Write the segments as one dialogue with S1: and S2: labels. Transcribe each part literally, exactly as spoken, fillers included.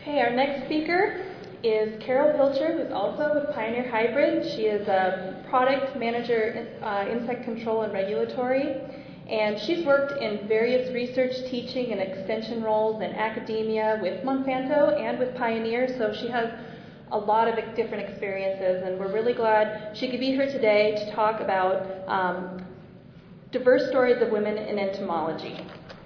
S1: Okay, our next speaker is Carol Pilcher, who's also with Pioneer Hybrid. She is a product manager, uh, insect control and regulatory, and she's worked in various research, teaching, and extension roles in academia with Monsanto and with Pioneer, so she has a lot of different experiences, and we're really glad she could be here today to talk about um, diverse stories of women in entomology.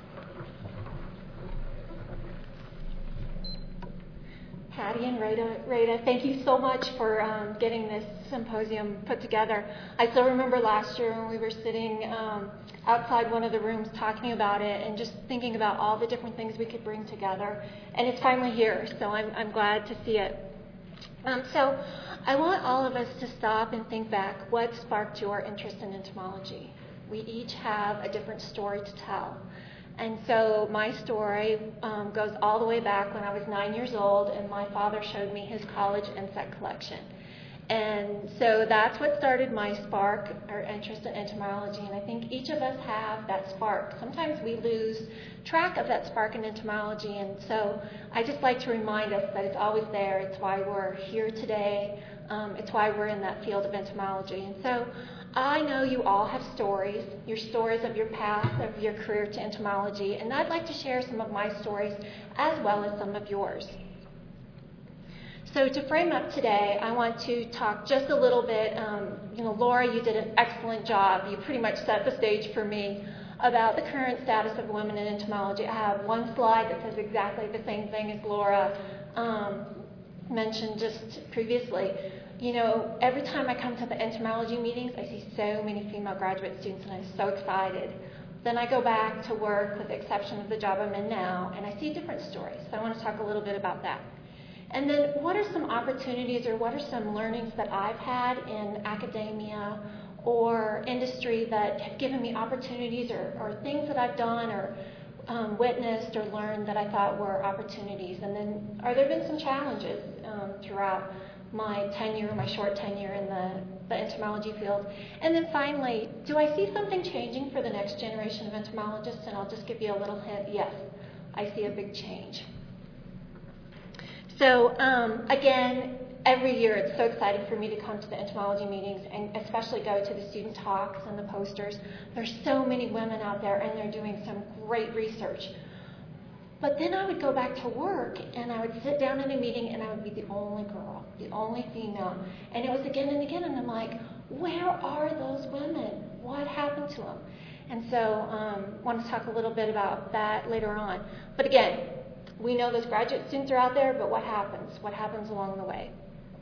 S2: Patty and Rita, Rita, thank you so much for um, getting this symposium put together. I still remember last year when we were sitting um, outside one of the rooms talking about it and just thinking about all the different things we could bring together. And it's finally here, so I'm, I'm glad to see it. Um, so I want all of us to stop and think back. What sparked your interest in entomology? We each have a different story to tell. And so my story um, goes all the way back when I was nine years old, and my father showed me his college insect collection. And so that's what started my spark or interest in entomology, and I think each of us have that spark. Sometimes we lose track of that spark in entomology, and so I just like to remind us that it's always there. It's why we're here today. Um, it's why we're in that field of entomology. And so I know you all have stories, your stories of your path, of your career to entomology, and I'd like to share some of my stories as well as some of yours. So to frame up today, I want to talk just a little bit, um, you know, Laura, you did an excellent job. You pretty much set the stage for me about the current status of women in entomology. I have one slide that says exactly the same thing as Laura um, mentioned just previously. You know, every time I come to the entomology meetings, I see so many female graduate students, and I'm so excited. Then I go back to work, with the exception of the job I'm in now, and I see different stories. So I want to talk a little bit about that. And then what are some opportunities or what are some learnings that I've had in academia or industry that have given me opportunities or, or things that I've done or um, witnessed or learned that I thought were opportunities? And then are there been some challenges um, throughout my tenure, my short tenure in the, the entomology field? And then finally, do I see something changing for the next generation of entomologists? And I'll just give you a little hint. Yes, I see a big change. So um, again, every year it's so exciting for me to come to the entomology meetings and especially go to the student talks and the posters. There's so many women out there and they're doing some great research. But then I would go back to work and I would sit down in a meeting and I would be the only girl, the only female. And it was again and again, and I'm like, where are those women? What happened to them? And so um, I want to talk a little bit about that later on. But again, we know those graduate students are out there, but what happens? What happens along the way?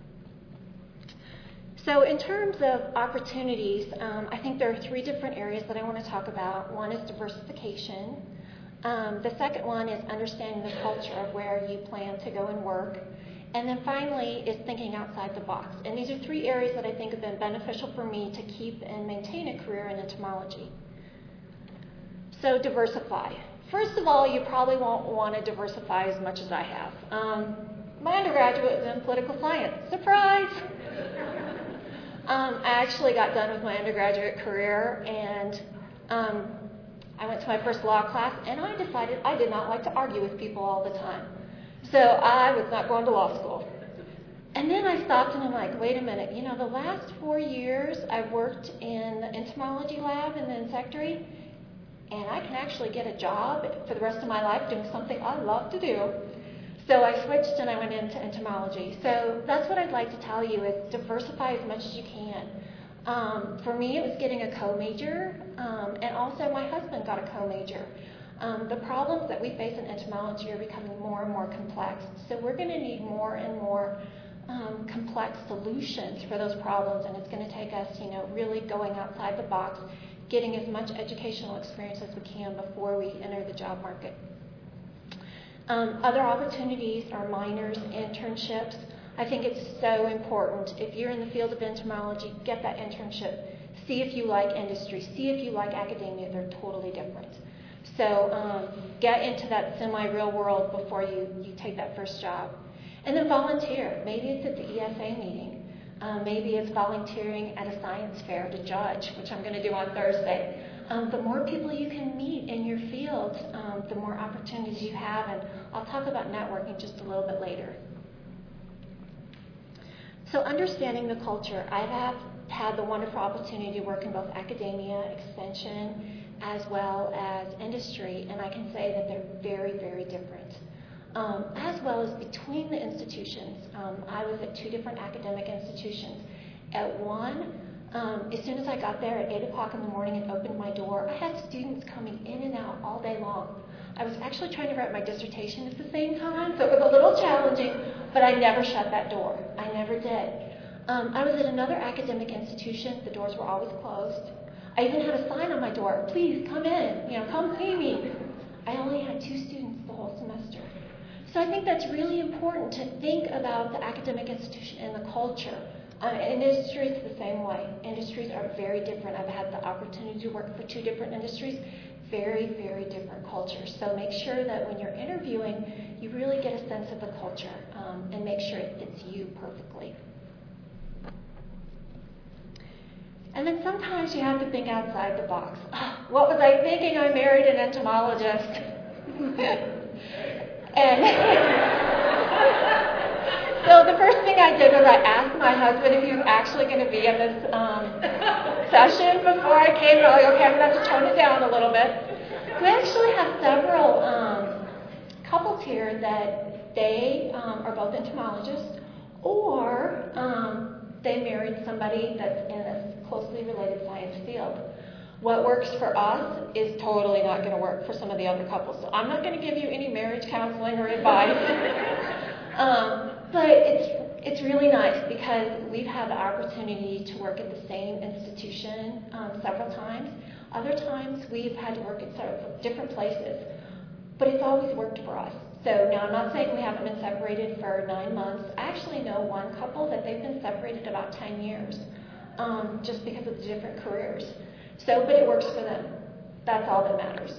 S2: So in terms of opportunities, um, I think there are three different areas that I want to talk about. One is diversification. Um, the second one is understanding the culture of where you plan to go and work. And then finally is thinking outside the box. And these are three areas that I think have been beneficial for me to keep and maintain a career in entomology. So diversify. First of all, you probably won't want to diversify as much as I have. Um, my undergraduate was in political science. Surprise! um, I actually got done with my undergraduate career, and um, I went to my first law class, and I decided I did not like to argue with people all the time. So I was not going to law school. And then I stopped, and I'm like, wait a minute. You know, the last four years I've worked in the entomology lab in the insectary, and I can actually get a job for the rest of my life doing something I love to do. So I switched and I went into entomology. So that's what I'd like to tell you is diversify as much as you can. Um, for me, it was getting a co-major, um, and also my husband got a co-major. Um, the problems that we face in entomology are becoming more and more complex. So we're going to need more and more um, complex solutions for those problems, and it's going to take us, you know, really going outside the box, getting as much educational experience as we can before we enter the job market. Um, other opportunities are minors, internships. I think it's so important. If you're in the field of entomology, get that internship. See if you like industry. See if you like academia. They're totally different. So um, get into that semi-real world before you, you take that first job. And then volunteer. Maybe it's at the E S A meeting. Um, maybe it's volunteering at a science fair to judge, which I'm going to do on Thursday. Um, the more people you can meet in your field, um, the more opportunities you have, and I'll talk about networking just a little bit later. So understanding the culture, I have had the wonderful opportunity to work in both academia, extension, as well as industry, and I can say that they're very, very different. Um, as well as between the institutions. Um, I was at two different academic institutions. At one, um, as soon as I got there at eight o'clock in the morning and opened my door, I had students coming in and out all day long. I was actually trying to write my dissertation at the same time, so it was a little challenging, but I never shut that door. I never did. Um, I was at another academic institution. The doors were always closed. I even had a sign on my door, please come in, you know, come see me. I only had two students the whole semester. So I think that's really important to think about the academic institution and the culture. Uh, industry is the same way. Industries are very different. I've had the opportunity to work for two different industries, very, very different cultures. So make sure that when you're interviewing, you really get a sense of the culture um, and make sure it fits you perfectly. And then sometimes you have to think outside the box. Oh, what was I thinking? I married an entomologist. And so the first thing I did was I asked my husband if he was actually going to be in this um, session before I came. And I was like, okay, I'm going to have to tone it down a little bit. We actually have several um, couples here that they um, are both entomologists, or um, they married somebody that's in a closely related science field. What works for us is totally not going to work for some of the other couples. So I'm not going to give you any marriage counseling or advice. um, but it's it's really nice because we've had the opportunity to work at the same institution um, several times. Other times we've had to work at several different places. But it's always worked for us. So now I'm not saying we haven't been separated for nine months. I actually know one couple that they've been separated about ten years um, just because of the different careers. So, but it works for them. That's all that matters.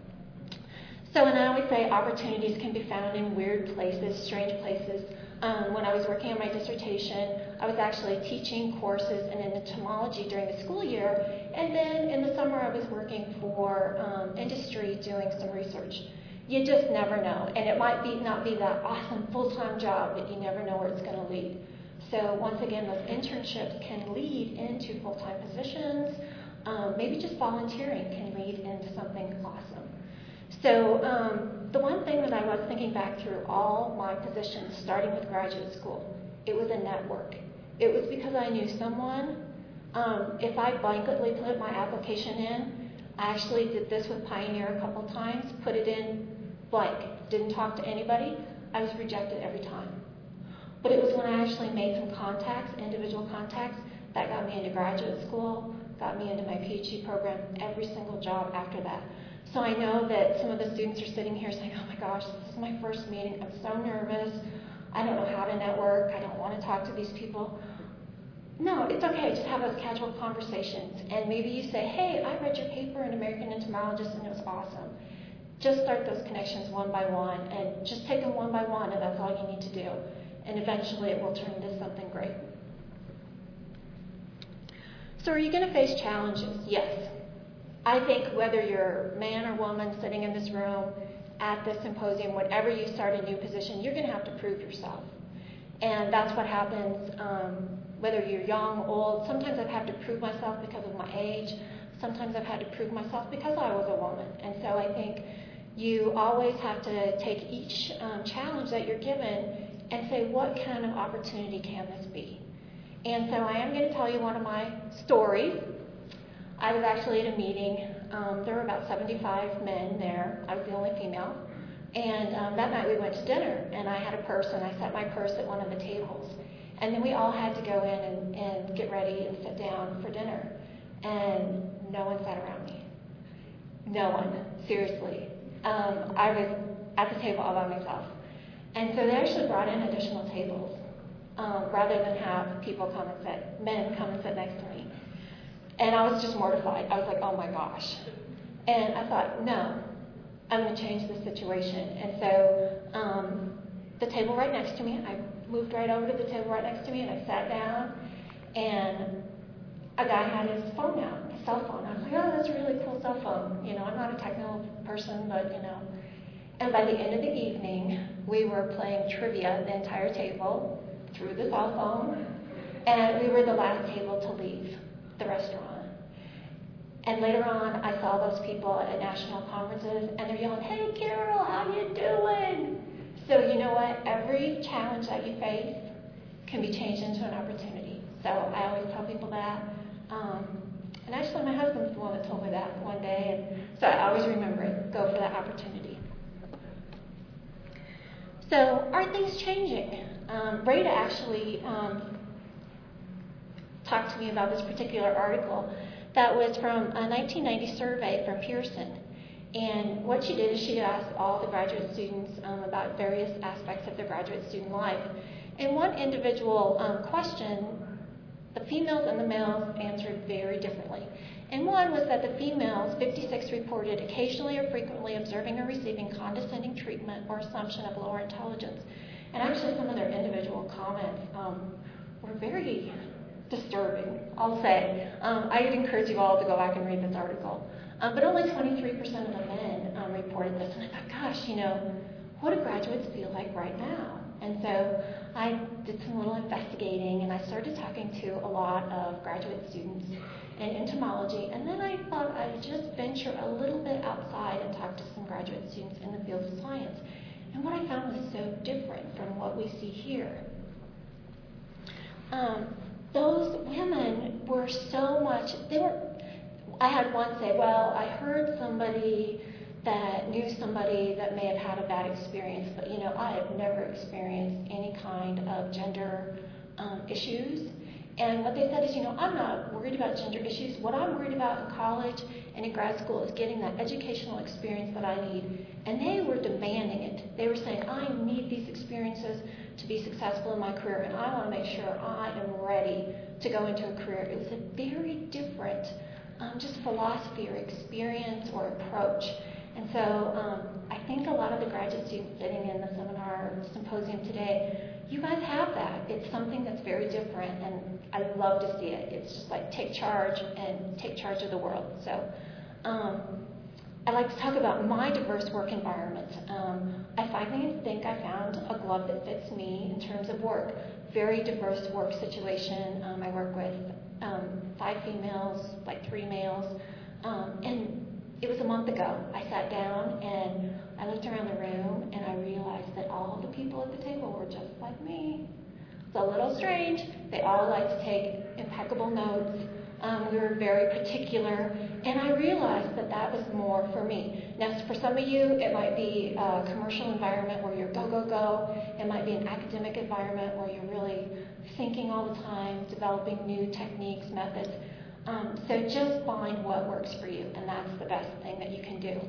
S2: So, and I always say opportunities can be found in weird places, strange places. Um, when I was working on my dissertation, I was actually teaching courses in entomology during the school year, and then in the summer I was working for um, industry doing some research. You just never know, and it might be not be that awesome full-time job, but you never know where it's going to lead. So once again, those internships can lead into full-time positions. Um, maybe just volunteering can lead into something awesome. So um, the one thing that I was thinking back through all my positions, starting with graduate school, it was a network. It was because I knew someone. Um, if I blanketly put my application in, I actually did this with Pioneer a couple times, put it in blank, didn't talk to anybody, I was rejected every time. But it was when I actually made some contacts, individual contacts, that got me into graduate school, got me into my PhD program, every single job after that. So I know that some of the students are sitting here saying, oh my gosh, this is my first meeting, I'm so nervous, I don't know how to network, I don't want to talk to these people. No, it's okay, just have those casual conversations. And maybe you say, hey, I read your paper in American Entomologist and it was awesome. Just start those connections one by one and just take them one by one, and that's all you need to do. And eventually it will turn into something great. So are you going to face challenges? Yes. I think whether you're man or woman sitting in this room at this symposium, whenever you start a new position, you're going to have to prove yourself. And that's what happens um, whether you're young, old. Sometimes I've had to prove myself because of my age. Sometimes I've had to prove myself because I was a woman. And so I think you always have to take each um, challenge that you're given and say, what kind of opportunity can this be? And so I am going to tell you one of my stories. I was actually at a meeting. Um, there were about seventy-five men there. I was the only female. And um, that night we went to dinner, and I had a purse, and I set my purse at one of the tables. And then we all had to go in and, and get ready and sit down for dinner. And no one sat around me. No one, seriously. Um, I was at the table all by myself. And so they actually brought in additional tables, um, rather than have people come and sit, men come and sit next to me. And I was just mortified. I was like, oh my gosh. And I thought, no, I'm going to change the situation. And so um, the table right next to me, I moved right over to the table right next to me, and I sat down. And a guy had his phone out, his cell phone. I was like, oh, that's a really cool cell phone. You know, I'm not a technical person, but, you know. And by the end of the evening, we were playing trivia, the entire table, through the cell phone, and we were the last table to leave the restaurant. And later on, I saw those people at national conferences, and they're yelling, hey, Carol, how you doing? So you know what? Every challenge that you face can be changed into an opportunity. So I always tell people that. Um, and actually, my husband's the one that told me that one day, and so I always remember it. Go for that opportunity. So are things changing? Um, Rada actually um, talked to me about this particular article that was from a nineteen ninety survey from Pearson. And what she did is she asked all the graduate students um, about various aspects of their graduate student life. And one individual um, question, the females and the males answered very differently. And one was that the females, fifty-six, reported occasionally or frequently observing or receiving condescending treatment or assumption of lower intelligence. And actually some of their individual comments um, were very disturbing, I'll say. Um, I would encourage you all to go back and read this article. Um, but only twenty-three percent of the men um, reported this. And I thought, gosh, you know, what do graduates feel like right now? And so I did some little investigating, and I started talking to a lot of graduate students in entomology. And then I thought I'd just venture a little bit outside and talk to some graduate students in the field of science. And what I found was so different from what we see here. Um, those women were so much, they were, I had one say, well, I heard somebody that knew somebody that may have had a bad experience, but you know, I have never experienced any kind of gender um, issues. And what they said is, you know, I'm not worried about gender issues. What I'm worried about in college and in grad school is getting that educational experience that I need. And they were demanding it. They were saying, I need these experiences to be successful in my career, and I want to make sure I am ready to go into a career. It was a very different um, just philosophy or experience or approach. And so um, I think a lot of the graduate students sitting in the seminar symposium today, you guys have that. It's something that's very different, and I love to see it. It's just like take charge and take charge of the world. So um, I like to talk about my diverse work environment. Um, I finally think I found a glove that fits me in terms of work. Very diverse work situation. Um, I work with um, five females, like three males, um, and it was a month ago. I sat down and I looked around the room and I realized that all the people at the table were just like me. It's a little strange. They all like to take impeccable notes. Um, we were very particular, and I realized that that was more for me. Now, for some of you, it might be a commercial environment where you're go, go, go. It might be an academic environment where you're really thinking all the time, developing new techniques, methods. Um, so just find what works for you, and that's the best thing that you can do.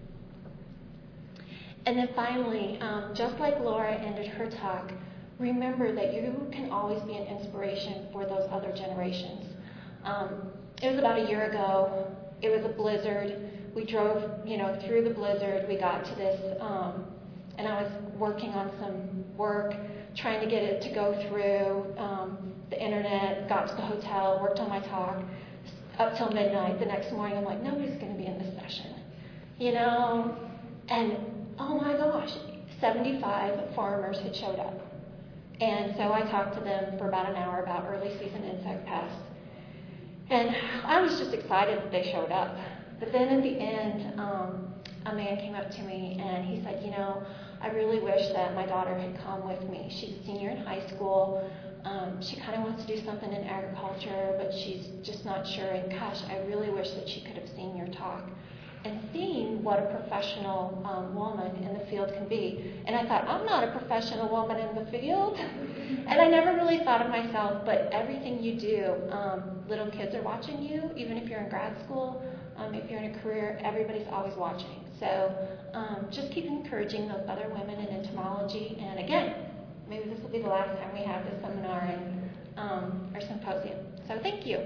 S2: And then finally, um, just like Laura ended her talk, remember that you can always be an inspiration for those other generations. Um, it was about a year ago. It was a blizzard. We drove, you know, through the blizzard. We got to this, um, and I was working on some work, trying to get it to go through um, the internet. Got to the hotel, worked on my talk up till midnight. The next morning, I'm like, nobody's going to be in this session, you know. And oh my gosh, seventy-five farmers had showed up. And so I talked to them for about an hour about early season insect pests. And I was just excited that they showed up. But then at the end, um, a man came up to me and he said, you know, I really wish that my daughter had come with me. She's a senior in high school. Um, she kind of wants to do something in agriculture, but she's just not sure. And gosh, I really wish that she could have seen your talk and seen what a professional um, woman in the field can be. And I thought, I'm not a professional woman in the field. And I never really thought of myself, but everything you do, um, little kids are watching you, even if you're in grad school, um, if you're in a career, everybody's always watching. So um, just keep encouraging those other women in entomology. And again, maybe this will be the last time we have this seminar and um, or symposium. So thank you.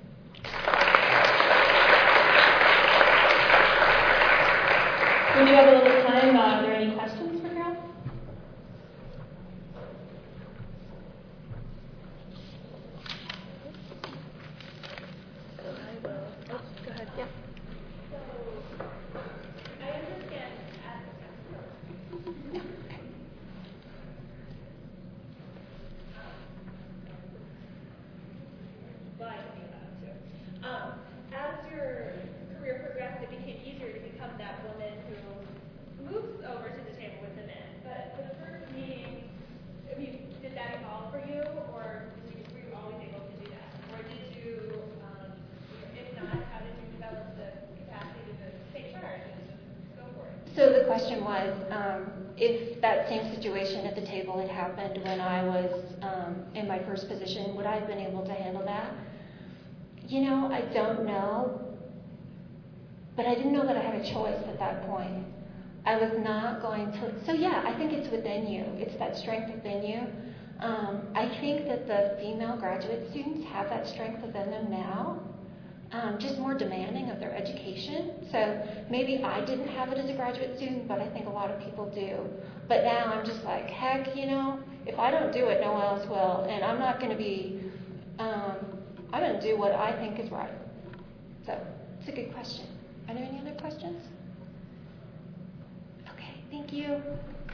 S1: We do have a little time. Uh, are there any questions for Carol?
S2: question was, um, if that same situation at the table had happened when I was um, in my first position, would I have been able to handle that? You know, I don't know, but I didn't know that I had a choice at that point. I was not going to, so yeah, I think it's within you. It's that strength within you. Um, I think that the female graduate students have that strength within them now, um, just more demanding of their education. So maybe I didn't have it as a graduate student, but I think a lot of people do. But now I'm just like, heck, you know, if I don't do it, no one else will. And I'm not going to be, um, I'm going to do what I think is right. So it's a good question. Are there any other questions? Okay, thank you.